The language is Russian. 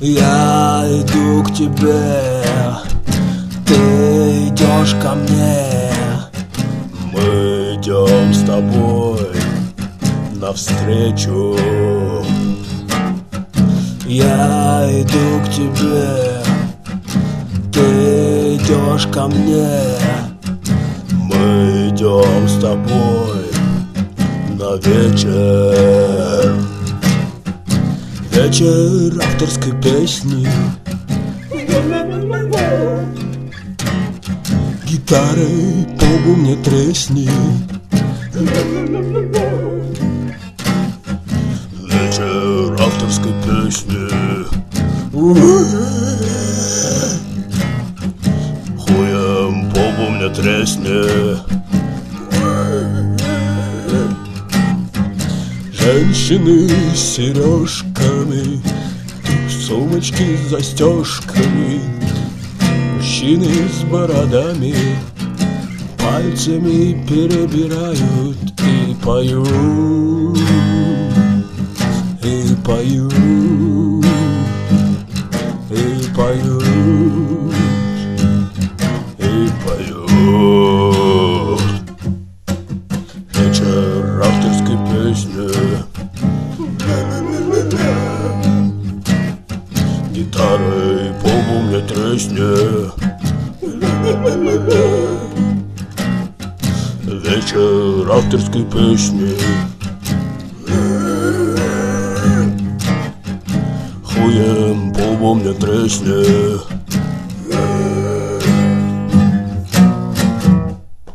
Я иду к тебе, ты идешь ко мне. Мы идем с тобой навстречу. Я иду к тебе, ты идешь ко мне. Мы идем с тобой на вечер. Вечер авторской песни. Гитарой по лбу мне тресни. Вечер авторской песни. Хуем по лбу мне тресни. Женщины с сережками, сумочки с застежками, мужчины с бородами пальцами перебирают и поют, и поют, и поют, и поют. Вечер авторской песни. Гитарой по лбу мне тресни. Вечер авторской песни. Хуем по лбу мне тресни.